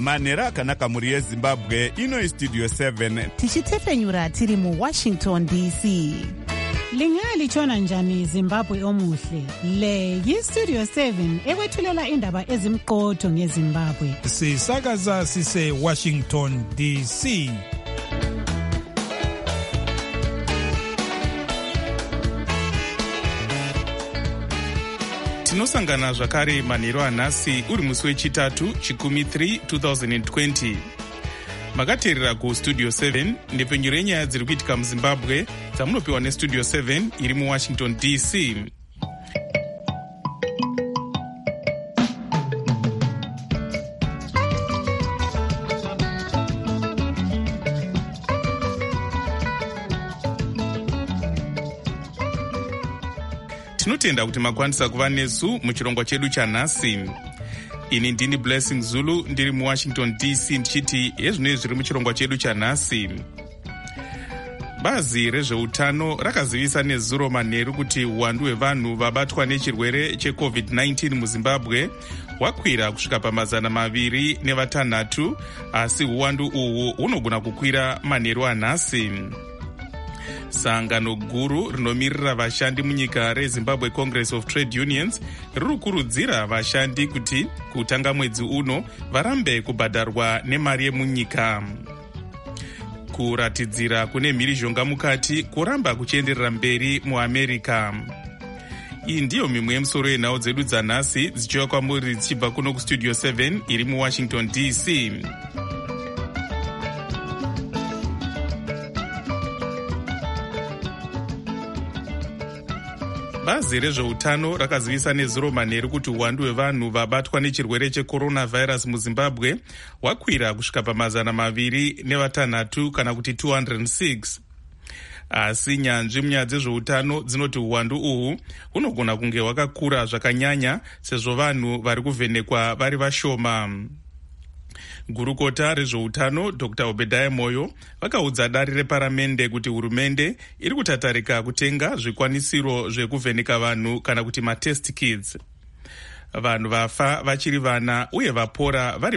manhero akanaka mhuri yezimbabwe. Ino istudio 7 tichitefenyura tiri muWashington DC. Lingalitshona njani Zimbabwe omuhle? Le yistudio 7 ekwethulela indaba ezimqotho ngeZimbabwe. Sisakaza sise Washington DC. Tinosangana zvakare manhero anhasi uri musi wechitatu chikumi 3 2020. Makateerera kustudio 7 ndepfenyuro yenyaya dziri kuitika muZimbabwe dzamunopiwa nestudio 7 iri muWashington DC. Tinotenda kuti makwanisa kuva nesu muchirongwa chedu chanhasi. Ini ndini Blessing Zulu ndiri muWashington DC ndichiti ezvinoi zviri muchirongwa chedu chanhasi. Bazi rezveutano rakazivisa nezuro manheru kuti uwandu hwevanhu vabatwa nechirwere cheCovid-19 muZimbabwe hwakwira kusvika pa206, asi uwandu uhwu hunogona kukwira manheru anhasi. Sangano guru rinomirira vashandi munyika reZimbabwe Congress of Trade Unions riri kukurudzira vashandi kuti kutanga mwedzi uno varambe kubhadharwa nemari yemunyika. Kuratidzira kune mhirizhonga mukati kuramba kuchienderera mberi muAmerica. Iyi ndiyo mimwe yemusoro yenhau dzedu dzanhasi dzichiuya kwamuri dzichibva kuno kustudio 7 iri muWashington DC. Bazi rezveutano rakazivisa nezuro manheru kuti uwandu hwevanhu vabatwa nechirwere checoronavirus muZimbabwe hwakwira kusvika pa206 kana kuti 206. Asi nyanzvi munyaya dzezveutano dzinoti uwandu uhwu hunogona kunge hwakakura zvakanyanya sezvo vanhu vari kuvhenekwa vari vashoma. Gurukota rezveutano Dr. Obadiah Moyo vakaudza dari reparamende kuti hurumende iri kutatarika kutenga zvikwanisiro zvekuvheneka vanhu kana kuti matest kits. Vanhu vafa vachiri vana uye vapora vari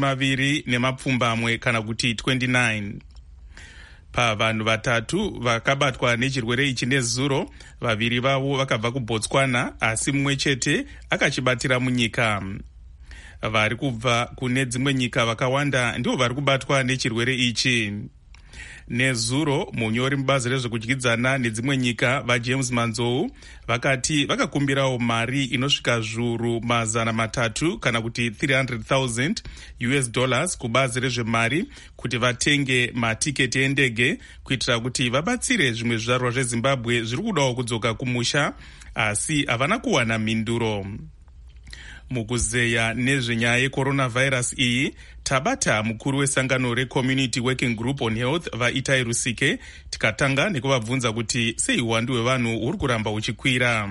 20 kana kuti 29. Pavanhu 3 vakabatwa nechirwere ichi nezuro, 2 vavo vakabva kuBotswana asi mumwe chete akachibatira munyika. Vari kubva kune dzimwe nyika vakawanda ndivo vari kubatwa nechirwere ichi. Nezuro, munyori mubazi rezvekudyidzana nedzimwe nyika vaJames Manzou vakati vakakumbirawo mari inosvika zviuru 300 kana kuti $300,000 kubazi rezvemari kuti vatenge matiketi endege kuitira kuti vabatsire zvimwe zvizvarwa zveZimbabwe zviri kudawo kudzoka kumusha asi havana kuwana mhinduro. Mukuzeya nezvenyaya yecoronavirus iyi, tabata mukuru wesangano reCommunity Working Group on Health vaItai Rusike tikatanga nekuvabvunza kuti sei uwandu hwevanhu huri kuramba huchikwira.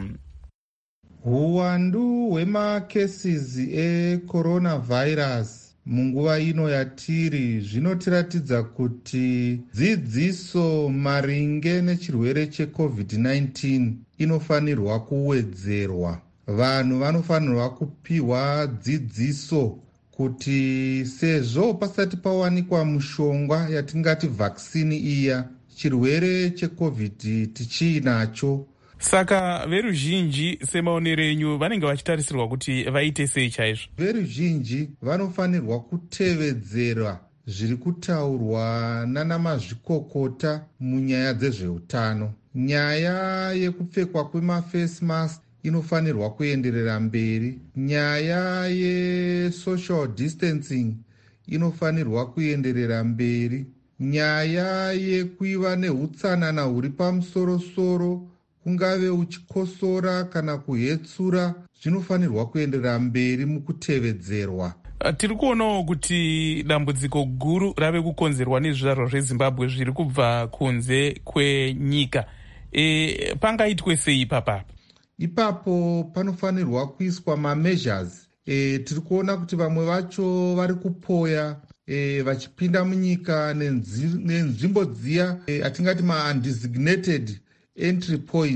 Uwandu hwemacases ecoronavirus munguva ino yatiri zvinotiratidza kuti dzidziso maringe nechirwere cheCovid-19 inofanirwa kuwedzerwa. Vanhu vanofanirwa kupiwa dzidziso kuti sezvo pasati pawanikwa mushonga yatingati vaccine iya, chirwere cheCovid tichinacho. Saka veruzhinji semaonero enyu vanenge vachitarisirwa kuti vaite sei chaizvo? Veruzhinji vanofanirwa kutevedzera zviri kutaurwa nana mazvikokota munyaya dzezveutano. Nyaya yekupfekwa kwemaface mask inofanirwa kuenderera mberi. Nyaya yesocial distancing inofanirwa kuenderera mberi. Nyaya yekuiva neutsanana huri pamusoro-soro, kungave uchikosora kana kuhetsura, zvinofanirwa kuenderera mberi mukutevedzerwa. Tiri kuonawo kuti dambudziko guru rave kukonzerwa nezvizvarwa zveZimbabwe zviri kubva kunze kwenyika. Pangaitwe sei ipapa? Ipapo panofanirwa kuiswa measures. Tiri kuona kuti vamwe vacho vari kupoya vachipinda munyika nenzvimbo dziya atingati undesignated entry points.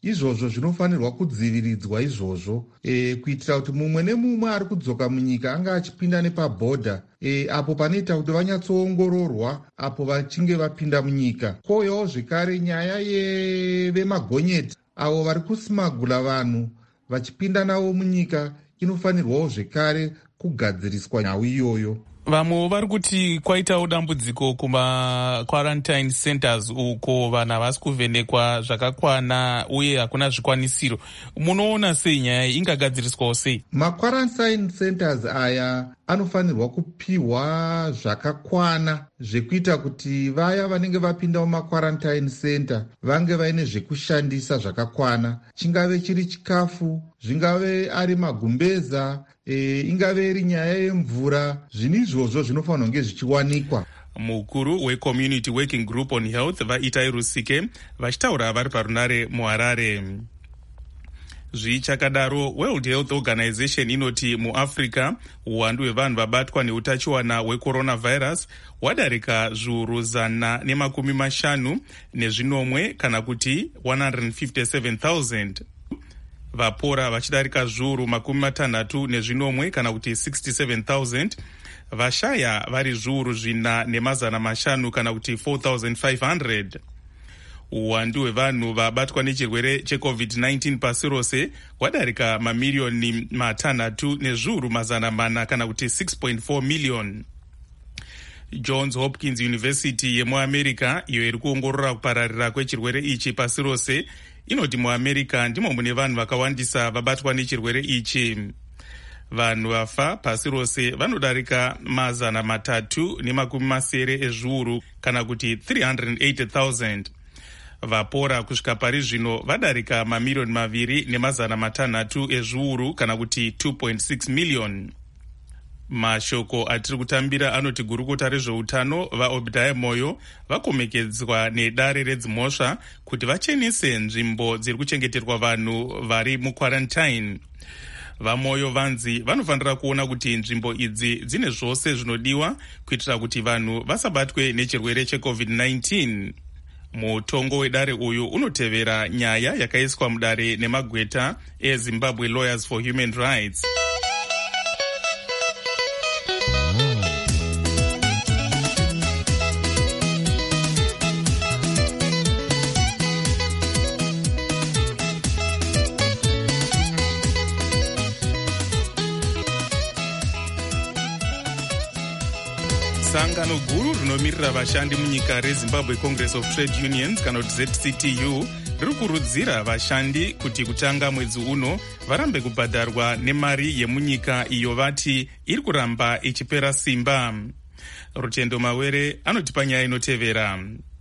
izvozvo zvinofanirwa kudziviridzwa izvozvo, kuitira kuti mumwe nemumwe ari kudzoka munyika anga achipinda nepabhodha, apo panoita kuti vanyatsoongororwa apo vachinge vapinda munyika. Kouyawo zvekare nyaya yevemagonyeti avo vari kusimagula vanhu vachipinda navo munyika, inofanirwawo zvekare kugadziriswa nhau iyoyo. Vamwe vari kuti kwaitawo dambudziko kuma-quarantine centers uko vanhu havasi kuvhenekwa zvakakwana uye hakuna zvikwanisiro. Munoona sei nyaya ingagadziriswawo sei? Ma-quarantine centers aya anofanirwa kupiwa zvakakwana zvekuita kuti vaya vanenge vapinda muma-quarantine center vange vaine zvekushandisa zvakakwana. Chingave chiri chikafu, zvingave ari magumbeza, ingave iri nyaya yemvura. Zvinhu izvozvo zvinofanirwa kunge zvichiwanikwa. Mukuru weCommunity Working Group on Health vaItai Rusike vachitaura vari parunare muHarare. Zvichakadaro, World Health Organization inoti muAfrica uwandu hwevanhu vabatwa neutachiwana hwecoronavirus hwadarika zviuru 150 kana kuti 157,000. Vapora vachidarika zviuru 60 kana kuti 67,000. Vashaya vari zviuru 4,500 kana kuti 4,500. Uwandu hwevanhu vabatwa nechirwere cheCovid-19 pasi rose hwadarika mamiliyoni 3 nezviuru 400 kana kuti 6.4 miliyoni. Johns Hopkins University yemuAmerica, iyo iri kuongorora kupararira kwechirwere ichi pasi rose, inoti muAmerica ndimo mune vanhu vakawandisa vabatwa nechirwere ichi. Vanhu vafa pasi rose vanodarika 370 ezviuru kana kuti 380,000. Vapora kusvika pari zvino vadarika mamiliyoni 2,600 ezviuru kana kuti 2.6 miliyoni. Mashoko atiri kutambira anoti gurukota rezveutano vaObadiah Moyo vakomekedzwa nedare redzimhosva kuti vachenese nzvimbo dziri kuchengeterwa vanhu vari muquarantine. VaMoyo vanzi vanofanira kuona kuti nzvimbo idzi dzine zvose zvinodiwa kuitira kuti vanhu vasabatwe nechirwere cheCovid-19. Mutongo wedare uyu unotevera nyaya yakaiswa mudare nemagweta eZimbabwe Lawyers for Human Rights. Sangano guru rinomirira vashandi munyika reZimbabwe Congress of Trade Unions kana kuti ZCTU riri kurudzira vashandi kuti kutanga mwedzi uno varambe kubhadharwa nemari yemunyika iyo vati iri kuramba ichipera simba. Rutendo Mawere anotipa nyaya inotevera.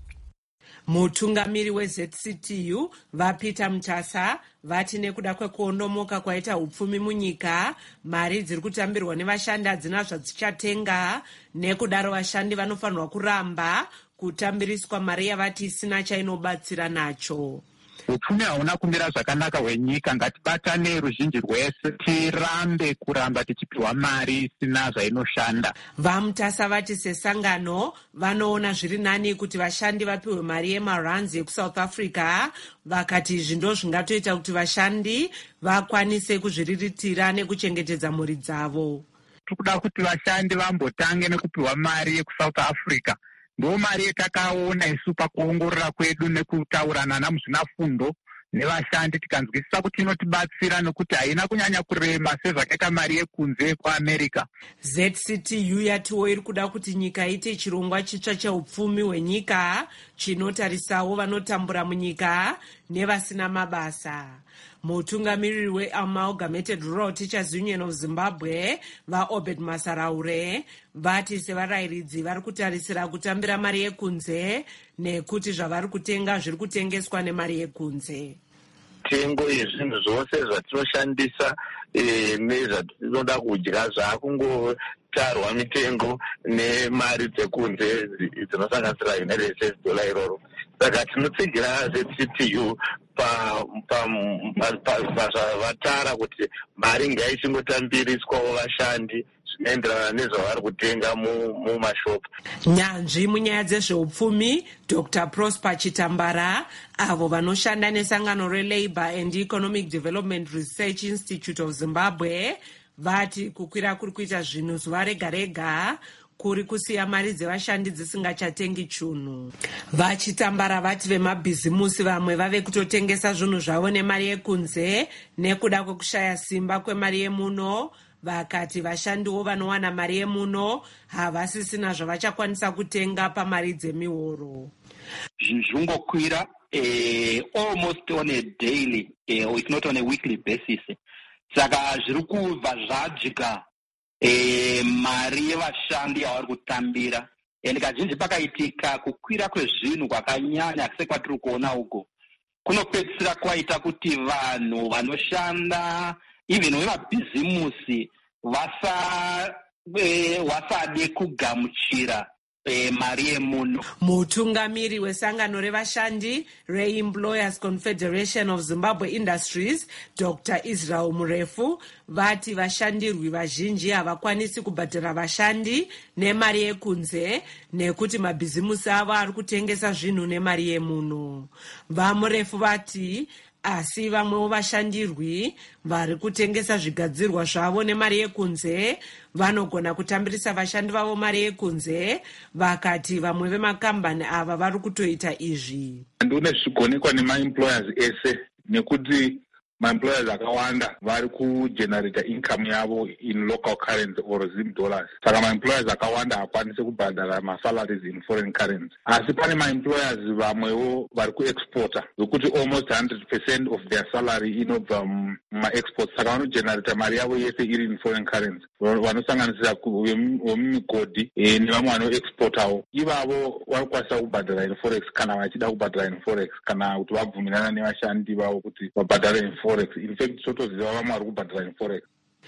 Mutungamiri weZCTU vaPeter Mutasa vati nekuda kwekuondomoka kwaita upfumi munyika, mari dziri kutambirwa nevashandi hadzina zvadzichatenga, nekudaro vashandi vanofanirwa kuramba kutambiriswa mari yavati isina chainobatsira nacho. Upfumi hauna kumira zvakanaka hwenyika. Ngatibatane ruzhinji rwese tirambe kuramba tichipiwa mari isina zvainoshanda. VaMutasa vati sesangano vanoona zviri nani kuti vashandi vapiwe mari yemaranzi ekuSouth Africa, vakati izvi ndo zvingatoita kuti vashandi vakwanise kuzviriritira nekuchengetedza mhuri dzavo. Tikuda kuti vashandi vambotange nekupiwa mari yekuSouth Africa. Ndo mari yatakaona isu pakuongorora kwedu nekutaurana namuzvinafundo nevashandi tikanzwisisa kuti inotibatsira nekuti haina kunyanya kurema sezvakaita mari yekunze kuAmerica. ZCTU yatiwo iri kuda kuti nyika iite chirongwa chitsva cheupfumi hwenyika chinotarisawo vanotambura munyika nevasina mabasa. Mutungamiriri weAmalgamated Rural Teachers Union of Zimbabwe vaObed Masaraure vati sevarayiridzi vari kutarisira kutambira mari yekunze nekuti zvavari kutenga zviri kutengeswa nemari yekunze. Tengo yezvinhu zvose zvatinoshandisa nezvatinoda kudya zvakungotarwa mitengo nemari dzekunze dzinosanganisira United States dollar iroro. Saka tinotsigira ZCTU pazvavatara kuti mari ngaichingotambiriswawo vashandi zvinoenderana nezvavari kutenga mumashopu. Nyanzvi munyaya dzezveupfumi Dr. Prosper Chitambara, avo vanoshanda nesangano reLabour and Economic Development Research Institute of Zimbabwe, vati kukwira kuri kuita zvinhu zuva rega rega kuri kusiya mari dzevashandi dzisingachatengi chunhu. Vachitambara vati vemabhizimusi vamwe vave kutotengesa zvinhu zvavo nemari yekunze nekuda kwekushaya simba kwemari yemuno. Vakati vashandiwo vanowana mari yemuno havasisina zvavachakwanisa kutenga pamari dzemihoro. Zvongokwira almost on a daily or if not on a weekly basis. Saka zviri kubva zvadzika mari yevashandi yavari kutambira. Kazhinji pakaitika kukwira kwezvinhu kwakanyanya sekwatiri kuona uko kunopedzisira kwaita kuti vanhu vanoshanda even vemabhizimusi vasade kugamuchira mari yemuno. Mutungamiri wesangano revashandi reEmployers Confederation of Zimbabwe Industries, Dr. Israel Murefu, vati vashandirwi vazhinji havakwanisi kubhadhara vashandi nemari yekunze nekuti mabhizimusi avo ari kutengesa zvinhu nemari yemuno. VaMurefu vati asi vamwewo vashandirwi vari kutengesa zvigadzirwa zvavo nemari yekunze vanogona kutambirisa vashandi vavo mari yekunze. Vakati vamwe vemakambani ava vari kutoita izvi. Ndine zvigonekwa nemaemployers ese nekuti maemployers akawanda vari kugenerate income yavo in local currency or Zim dollars. Saka maemployers akawanda hakwanisi kubhadhara masalaries in foreign currency. Asi pane maemployers vamwewo vari kuexporta zvokuti almost 100% of their salary inobva mumaexports. Saka vanogenerate mari yavo yese iri in foreign currency. Vanosanganisira vemigodhi nevamwe vanoexportawo. Ivavo vari kukwanisa kubhadhara in forex kana vachida kubhadhara in forex kana kuti vabvumirana nevashandi vavo kuti vabhadhare in forex. In fact, totoziva vamwe vari kubhadhara in forex.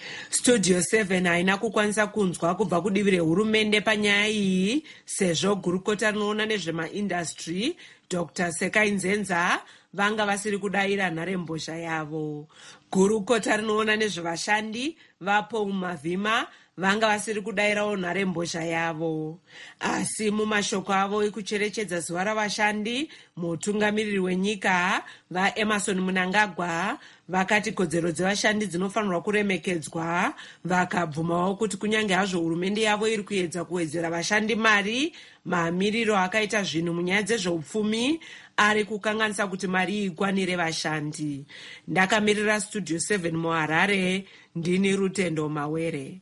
Studio 7 haina kukwanisa kunzwa kubva kudivi rehurumende panyaya iyi sezvo gurukota rinoona nezvemaindastry Dr. Sekai Nzenza vanga vasiri kudayira nharembozha yavo. Gurukota rinoona nezvevashandi vaPaul Mavhima vanga vasiri kudayirawo nharembozha yavo. Asi mumashoko avo ekucherechedza zuva ravashandi, mutungamiriri wenyika vaEmerson Mnangagwa vakati kodzero dzevashandi dzinofanirwa kuremekedzwa. Vakabvumawo kuti kunyange hazvo hurumende yavo iri kuedza kuwedzera vashandi mari, mamiriro akaita zvinhu munyaya dzezveupfumi ari kukanganisa kuti mari ikwanire vashandi. Ndakamirira Studio 7 muHarare, ndini Rutendo Mawere.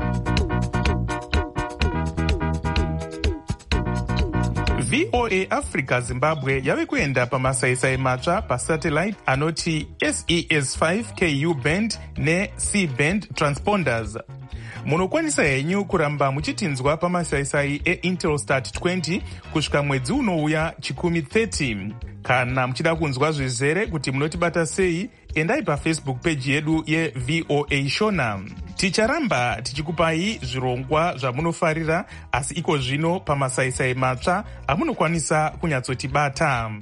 VOA Africa Zimbabwe yave kuenda pamasaisai matsva pasatellite anoti SES5 KU band neC band transponders. Munokwanisa henyu kuramba muchitinzwa pamasaisai eIntelsat 20 kusvika mwedzi unouya chikumi 30. Kana muchida kunzwa zvizere kuti munotibata sei, endai paFacebook page yedu yeVOA Shona. Ticharamba tichikupai zvirongwa zvamunofarira, asi iko zvino pamasaisai matsva amunokwanisa kunyatsotibata.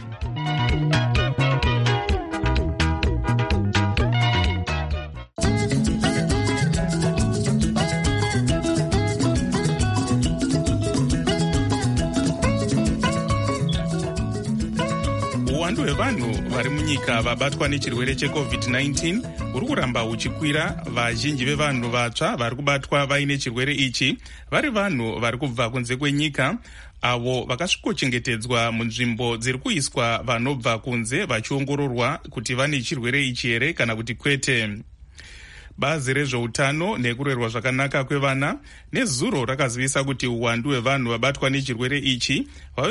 Uwandu hwevanhu vari munyika vabatwa nechirwere cheCovid-19 uri kuramba uchikwira. Vazhinji vevanhu vatsva vari kubatwa vaine chirwere ichi vari vanhu vari kubva kunze kwenyika, avo vakasvikochengetedzwa munzvimbo dziri kuiswa vanobva kunze vachiongororwa kuti vane chirwere ichi here kana kuti kwete. Bazi rezveutano nekurerwa zvakanaka kwevana nezuro rakazivisa kuti uwandu hwevanhu vabatwa nechirwere ichi vave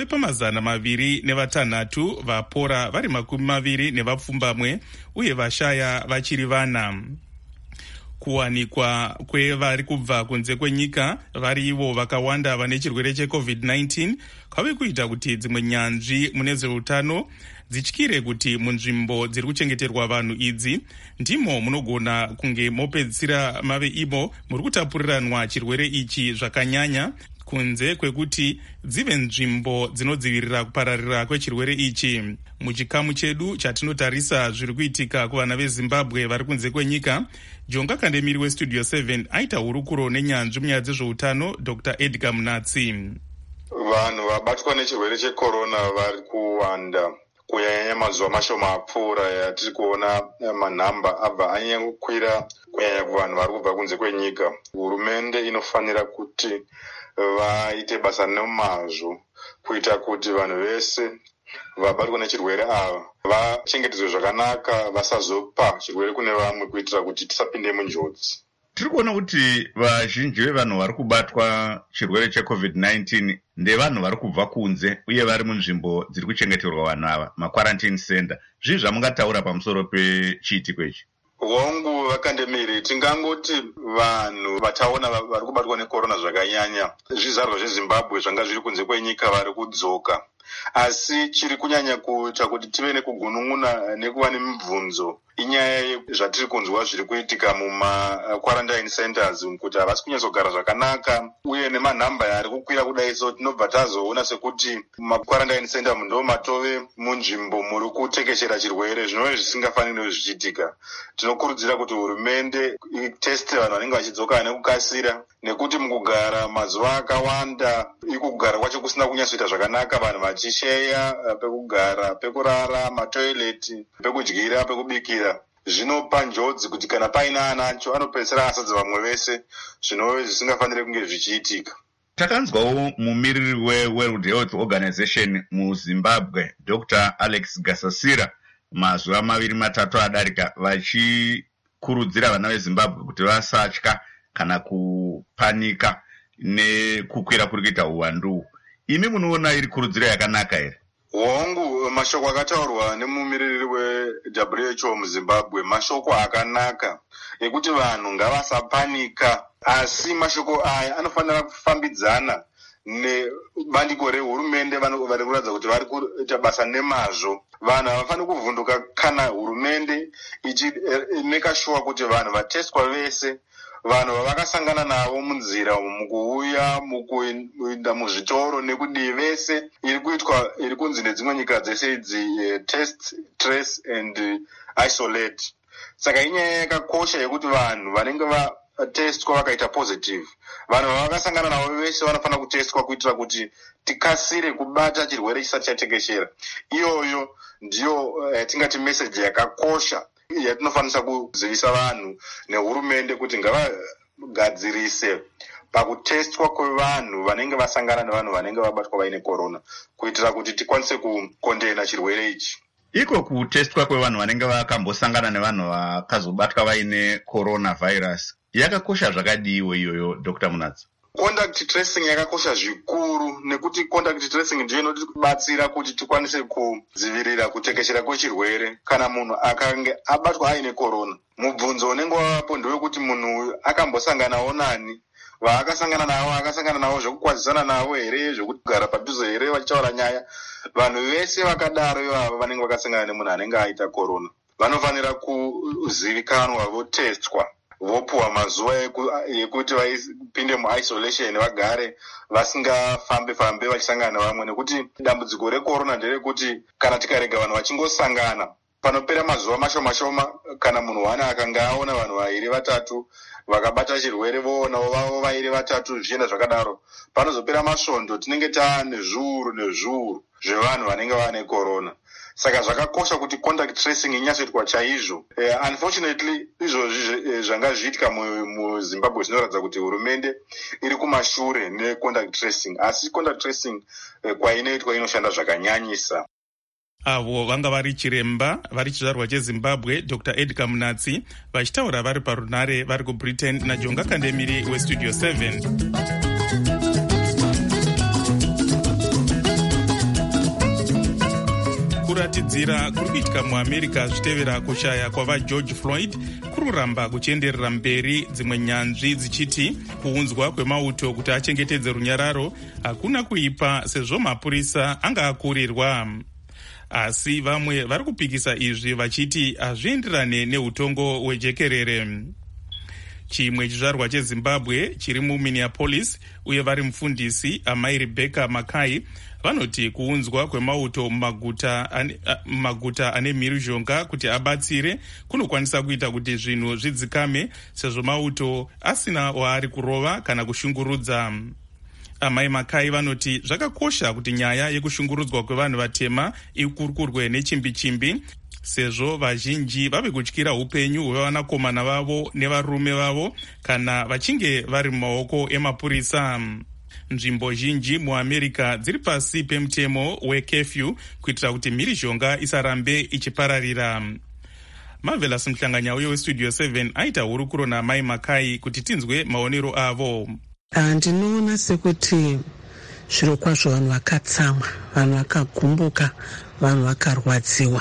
pa206 vapora vari 20 uye vashaya vachiri vana. Kuwanikwa kwevari kubva kunze kwenyika vari ivo vakawanda vane chirwere cheCovid-19 kwave kuita kuti dzimwe nyanzvi mune zveutano dzityire kuti munzvimbo dziri kuchengeterwa vanhu idzi ndimo munogona kunge mopedzisira mave imo muri kutapuriranwa chirwere ichi zvakanyanya, kunze kwekuti dzive nzvimbo dzinodzivirira kupararira kwechirwere ichi. Muchikamu chedu chatinotarisa zviri kuitika kuvana veZimbabwe vari kunze kwenyika, Jonga Kandemiri weStudio 7 aita hurukuro nenyanzvi munyaya dzezveutano Dr. Edgar Munatsi. Vanhu vabatwa nechirwere chekorona vari kuwanda kunyanya mazuva mashoma apfuura. Yatiri kuona manhamba abva anyanya kukwira kunyanya kuvanhu vari kubva kunze kwenyika. Hurumende inofanira kuti vaite basa nemazvo kuita kuti vanhu vese vabatwa nechirwere ava vachengetedzwe zvakanaka, vasazopa chirwere kune vamwe kuitira kuti tisapinde munjodzi. Tiri kuona kuti vazhinji vevanhu vari kubatwa chirwere cheCovid-19 ndevanhu vari kubva kunze uye vari munzvimbo dziri kuchengeterwa vanhu ava, maquarantine center. Zvii zvamungataura pamusoro pechiitiko ichi? Hongu Vakandemiri, tingangoti vanhu vataona vari kubatwa nekorona zvakanyanya zvizvarwa zveZimbabwe zvanga zviri kunze kwenyika vari kudzoka. Asi chiri kunyanya kuita kuti tive nekugunun'una nekuva nemibvunzo inyaya zvatiri kunzwa zviri kuitika muma-quarantine centers, kuti havasi kunyatsogara zvakanaka uye nemanhamba ari kukwira kudai. So tinobva tazoona sekuti muma-quarantine center ndo matove munzvimbo muri kutekeshera chirwere, zvinova zvisingafaniri zvichiitika. Tinokurudzira kuti hurumende iteste vanhu vanenge vachidzoka nekukasira, nekuti mukugara mazuva akawanda ikugara kwacho kusina kunyatsoita zvakanaka, vanhu vachisheya pekugara, pekurara, matoileti, pekudyira, pekubikira. Zvinopa njodzi kuti kana paine anacho anopedzisira asadza vamwe vese, zvinova zvisingafaniri kunge zvichiitika. Takanzwawo mumiriri weWorld Health Organization muZimbabwe, Dr. Alex Gasasira, mazuva 2-3 adarika, vachikurudzira vana veZimbabwe kuti vasatya kana kupanika nekukwira kuri kuita uwandu. Imi munoona iri kurudziro yakanaka here? Hongu, mashoko akataurwa nemumiriri weWHO muZimbabwe mashoko akanaka ekuti vanhu ngavasapanika, asi mashoko aya anofanira kufambidzana nebandiko rehurumende vari kuratidza kuti vari kuita basa nemazvo. Vanhu havafaniri kuvhunduka kana hurumende ichimeka shuwa kuti vanhu vatestwa vese, vanhu vavakasangana navo munzira mukuuya, mukuenda muzvitoro nekudii, vese iri kunzi nedzimwe nyika dzese idzi test, trace and isolate. Saka inyaya yakakosha yekuti vanhu vanenge vatestwa vakaita positive, vanhu vavakasangana navo vese vanofanira kutestwa kuitira kuti tikasire kubata chirwere chisati chatekeshera. Iyoyo ndiyo tingati meseji yakakosha yatinofanira kuzivisa vanhu nehurumende kuti ngavagadzirise pakutestwa kwevanhu vanenge vasangana nevanhu vanenge vabatwa vaine korona, kuitira kuti tikwanise kukondena chirwere ichi. Iko kutestwa kwevanhu vanenge vakambosangana nevanhu vakazobatwa vaine coronavirus yakakosha zvakadiiwo iyoyo, Dr. Munatsi? Contact tracing yakakosha zvikuru, nekuti contact tracing ndiyo inotibatsira kuti tikwanise kudzivirira kutekeshera kwechirwere kana munhu akange abatwa aine korona. Mubvunzo unenge wavapo ndewekuti munhu akambosanganawo nani, akasangana navo zvekukwazisana navo here, zvekugara padhuze here vachitaura nyaya. Vanhu vese vakadaro ivavo vanenge vakasangana nemunhu anenge aita korona vanofanira kuzivikanwa, votestwa, vopuwa mazuva ekuti vapinde muisolation, vagare vasingafambe vachisangana nevamwe, nekuti dambudziko rekorona nderekuti kana tikarega vanhu vachingosangana panopera mazuva mashoma, kana munhu wane akanga aona vanhu 2-3 vakabata chirwere, voonavo vavo 2-3 zvichienda zvakadaro, panozopera masvondo tinenge taane zviuru zvevanhu vanenge vane korona. Saka zvakakosha kuti contact tracing inyatsoitwa chaizvo. Unfortunately izvozvi zvanga zviitika muZimbabwe zvinoratidza kuti hurumende iri kumashure necontact tracing, asi contact tracing kwainoitwa inoshanda zvakanyanyisa. Avo vanga vari chiremba vari chizvarwa cheZimbabwe, Dr. Edgar Munatsi, vachitaura vari parunare vari kuBritain, naJonga Kandemiri weStudio 7. Kuratidzira kuri kuitika muAmerica zvitevera kushaya kwavaGeorge Floyd kururamba kuchienderera mberi, dzimwe nyanzvi dzichiti kuunzwa kwemauto kuti achengetedze runyararo hakuna kuipa sezvo mapurisa anga akurirwa. Asi vamwe vari kupikisa izvi vachiti hazvienderane neutongo hwejekerere. chimwe chizvarwa chezimbabwe chiri muminneapolis uye vari mufundisi amai Rebecca Mackay vanoti kuunzwa kwemauto mumaguta ane mhirizhonga kuti abatsire kunokwanisa kuita kuti zvinhu zvidzikame, sezvo mauto asina waari kurova kana kushungurudza. Amai Mackay vanoti zvakakosha kuti nyaya yekushungurudzwa kwevanhu vatema ikurukurwe nechimbi-chimbi, sezvo vazhinji vave kutyira upenyu hwevanakomana vavo nevarume vavo kana vachinge vari mumaoko emapurisa. Nzvimbo zhinji muAmerica dziri pasi pemutemo wecurfew kuitira kuti mhirizhonga isarambe ichipararira. Marvelous Mhlanganya uye westudio 7 aita hurukuro naamai Mackay kuti tinzwe maonero avo. Ndinoona sekuti zviro kwazvo vanhu vakatsamwa, vanhu vakagumbuka, vanhu vakarwadziwa.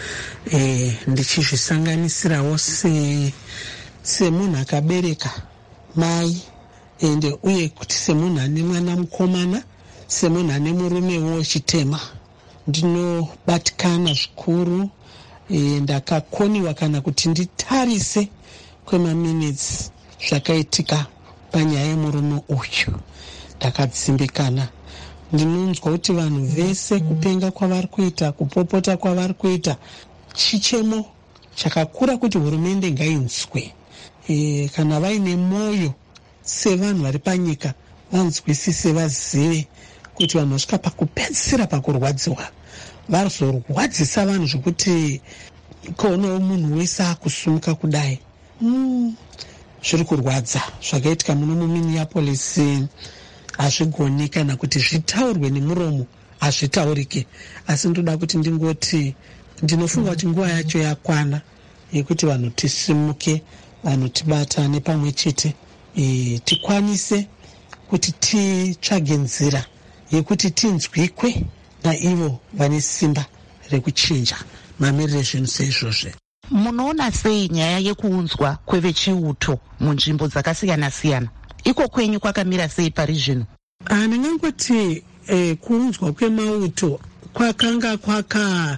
Ndichizvisanganisirawo semunhu akabereka mai uye kuti semunhu ane mwana mukomana, semunhu ane murumewo chitema, ndinobatikana zvikuru. Ndakakoniwa kana kuti nditarise kwemaminitsi zvakaitika panyaya yemurume uyu. Ndakadzimbikana. Ndinonzwa kuti vanhu vese kupenga kwavari kuita, kupopota kwavari kuita, chichemo chakakura kuti hurumende ngainzwe. Kana vaine mwoyo sevanhu vari panyika vanzwisise, vazive kuti vanhu vasvika pakupedzisira pakurwadziwa, varozorwadzisa vanhu zvokuti kuonawo munhu wese akusumuka kudai. Zviri kurwadza zvakaitika muno muMinneapolis hazvigoni kana kuti zvitaurwe nemuromo, hazvitaurike. Asi ndoda kuti ndingoti ndinofunga kuti nguva yacho yakwana yekuti vanhu tisimuke, vanhu tibatane pamwe chete, tikwanise kuti titsvage nzira yekuti tinzwikwe naivo vane simba rekuchinja mamiriro ezvinhu seizvozvo. Munoona sei nyaya yekuunzwa kwevechiuto munzvimbo dzakasiyana-siyana? Iko kwenyu kwakamira sei pari zvino? Ndingangoti kuunzwa kwemauto kwakanga kwakaipa,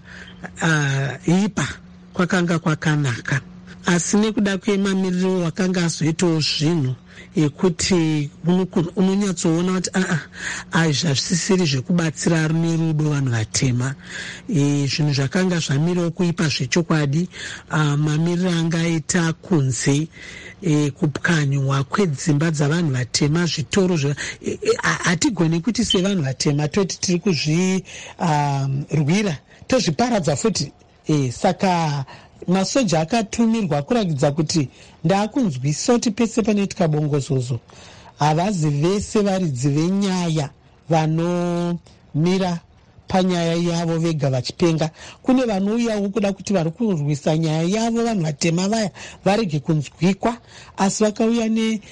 kwakanga kwakanaka, asi nekuda kwemamiriro wakanga azoitawo zvinhu yekuti unonyatsoona kuti hazvisisiri zvekubatsira rume rudo vanhu vatema. Zvinhu zvakanga zvamirawo kuipa zvechokwadi. Mamiriro angaita kunze, kupwanywa kwedzimba dzavanhu vatema, zvitoro hatigoni kuti sevanhu vatema toti tiri kuzvirwira tozviparadza futi. Saka masoja akatumirwa kurakidza kuti ndaakunzwisa kuti pese panoitika bongozozo havazi vese varidzi venyaya vanomira panyaya yavo vega vachipenga. Kune vanouyawo kuda kuti vari kurwisa nyaya yavo vanhu vatema vaya varege kunzwikwa, asi vakauya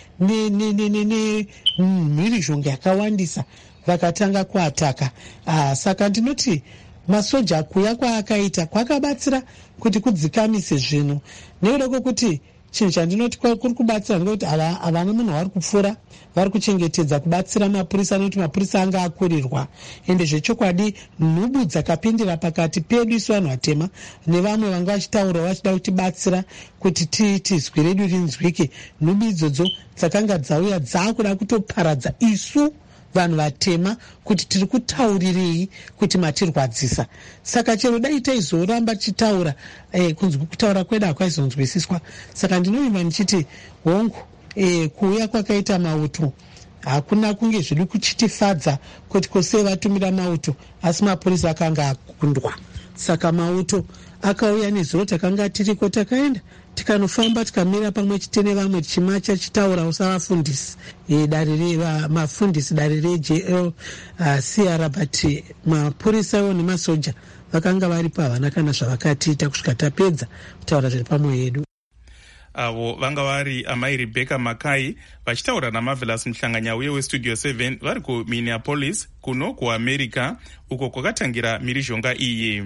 nemhirizhonga yakawandisa vakatanga kuataka. Saka ndinoti masoja kuya kwaakaita kwakabatsira kuti kudzikamise zvinhu. Nekuda kwokuti chinhu chandinoti kuri kubatsira ndekuti havana munhu vari kupfuura, vari kuchengetedza kubatsira mapurisa, nekuti mapurisa anga akurirwa. Ende zvechokwadi nhubu dzakapindira pakati pedu isu vanhu vatema nevamwe vanga vachitaura vachida kutibatsira kuti tizwi redu rinzwike. Nhubu idzodzo dzakanga dzauya dzaakuda kutoparadza isu vanhu vatema kuti tiri kutaurirei kuti matirwadzisa. Saka chero dai taizoramba tichitaura, kutaura kwedu hakwaizonzwisiswa. Saka ndinoimba ndichiti hongu, kuuya kwakaita mauto hakuna kunge zviri kuchitifadza kuti kose vatumira mauto, asi mapurisa akanga akundwa. Saka mauto akauya nezuro takanga tiriko, takaenda tikanofamba tikamira pamwe chete nevamwe tichimacha chitaura usavafundisi mafundisi dare reJL CR, but mapurisa iwo nemasoja vakanga varipo, havana kana zvavakatiita kusvika tapedza kutaura zviri pamwe yedu. Avo vanga vari amai Rebecca Mackay vachitaura naMarvelous Mhlanganya uye westudio 7 vari kuMinneapolis kuno kuAmerica, uko kwakatangira mhirizhonga iyi.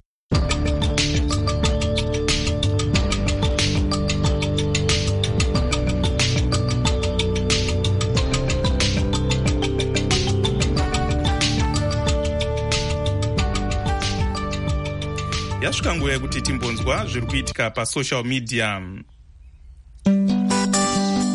Yasvika nguva yekuti timbonzwa zviri kuitika pasocial media.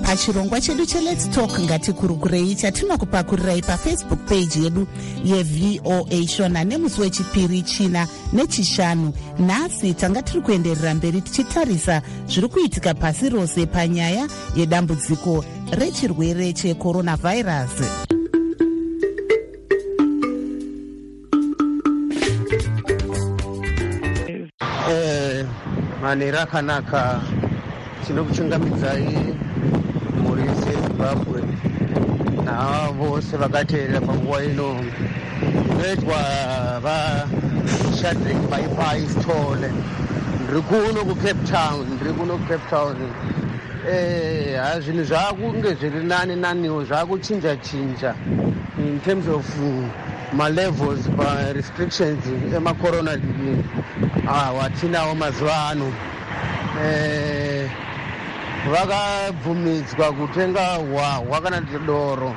pachirongwa chedu cheLet's Talk Ngatikurukirei chatinokupakurirei pafacebook page yedu yeVOA Shona nemusi wechipiri, china nechishanu. Nhasi tanga tiri kuenderera mberi tichitarisa zviri kuitika pasi rose panyaya yedambudziko rechirwere checoronavirus. manera akanaka tinokuchungamidzai mhuri yese yeZimbabwe nava vose vakateerera panguva ino inoitwa vaShadrack Maipai Stole. Ndiri kuno kuCape Town. Zvinhu zvaakunge zviri naniwo, zvaakuchinja in terms of malevels parestrictions emacorona watinawo mazuva ano. Vakabvumidzwa kutenga hwahwa kana doro.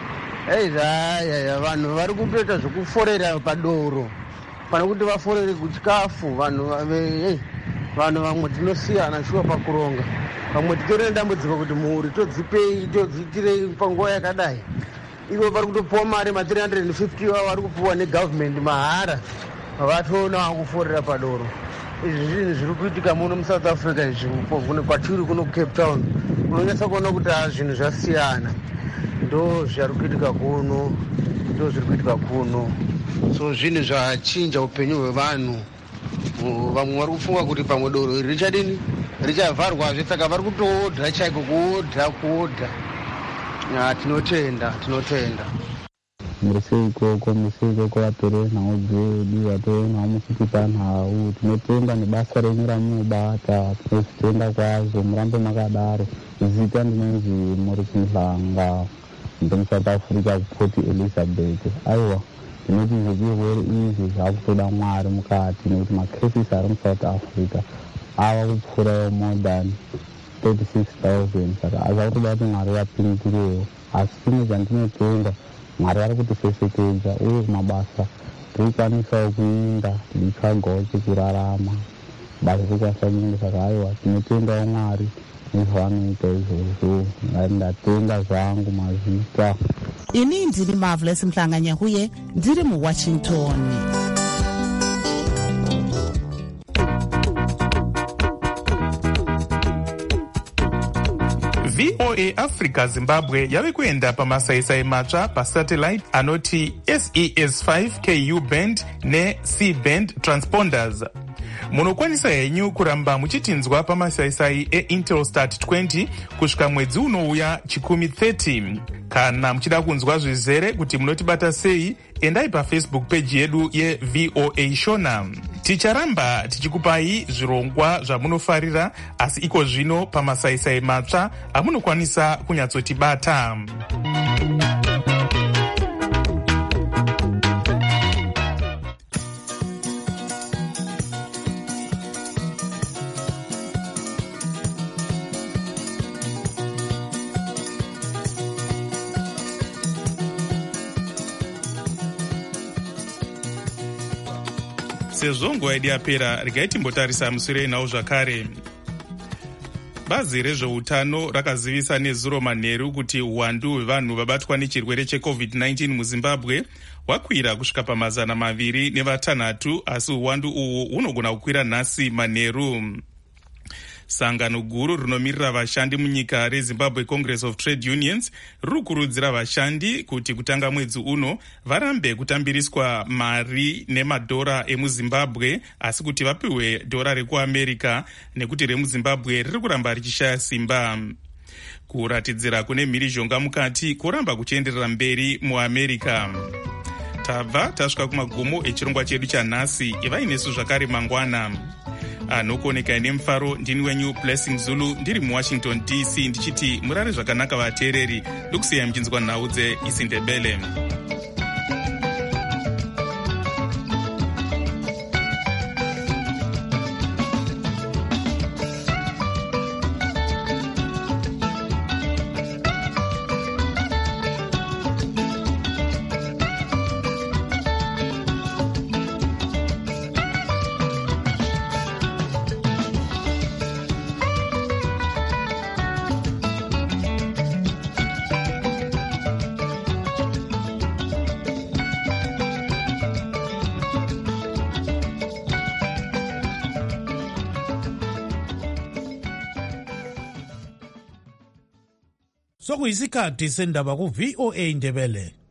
Vanhu vari kutoita zvokuforera padoro pana kuti vaforere kuchikafu. Vanhu vamwe tinosiyana shuwa pakuronga, vamwe titorine dambudziko kuti mhuri todzipei todziitirei panguva yakadai. Ivo vari kutopuwa mari ma350 vari kupuwa negovernment mahara, vatoonawo kuforera padoro. Izvi zvinhu zviri kuitika muno muSouth Africa izvi kwatiri kuno kuCape Town. Unonyasa kuona kuti zvinhu zvasiyana, ndo zviri kuitika kuno. So zvinhu zvachinja upenyu hwevanhu. Vamwe vari kufunga kuti pamwe doro iri richavharwazve, saka vari kutoodha chaiko, kuodha. Tinotenda murisiko vatore nhau dzedu, vatore nhau muchitipa nhau. Tinotenda nebasa renyu ramunobata, tinozvitenda kwazvo, murambe makadaro. Zita ndinonzi muri kunhlanga ndomuSouth Africa kuPort Elizabeth. Aiwa, ndinoti zvirwere izvi zvakutoda Mwari mukati, nekuti macases ari muSouth Africa ava kupfuurawo more than 36,000. Saka azakutoda kuti Mwari vapindirewo, asi chimwe chandinotenda, Mwari ari kutisesekedza, uye kumabasa tirikwanisawo kuenda tichitsvagawo chekurarama, basa tikwanisa kuenda. Saka aiwa, tinotendawo Mwari nezvavanoita izvozvo. Ndatenga zvangu mazita. Ini ndiri Marvelous Mhlanganya huye ndiri muWashington. VOA Africa Zimbabwe yave kuenda pamasaisai matsva pasatellite anoti SES5 KU band neC band transponders. Munokwanisa henyu kuramba muchitinzwa pamasaisai eIntelsat 20 kusvika mwedzi unouya chikumi 30. Kana muchida kunzwa zvizere kuti munotibata sei, endai paFacebook page yedu yeVOA Shona. Ticharamba tichikupai zvirongwa zvamunofarira, asi iko zvino pamasaisai matsva amunokwanisa kunyatsotibata. Sezvo nguva yedu yapera, regai timbotarisa musure nawo zvakare. Bazi rezveutano rakazivisa nezuro manheru kuti uwandu hwevanhu vabatwa nechirwere cheCovid-19 muZimbabwe hwakwira kusvika pa206, asi uwandu uhu hunogona kukwira nhasi manheru. Sangano guru rinomirira vashandi munyika reZimbabwe Congress of Trade Unions riri kukurudzira vashandi kuti kutanga mwedzi uno varambe kutambiriswa mari nemadhora emuZimbabwe, asi kuti vapiwe dhora rekuAmerica nekuti remuZimbabwe riri kuramba richishaya simba. Kuratidzira kune mhirizhonga mukati kuramba kuchienderera mberi muAmerica. Tabva tasvika kumagumo echirongwa chedu chanhasi. Ivai nesu zvakare mangwana. Anokuonekai nemufaro ndini wenyu Blessing Zulu ndiri muWashington DC ndichiti murare zvakanaka vateereri, ndokusiyai muchinzwa nhau dzeIsindebele. sokuyisikhathi sendaba ku-VOA Ndebele.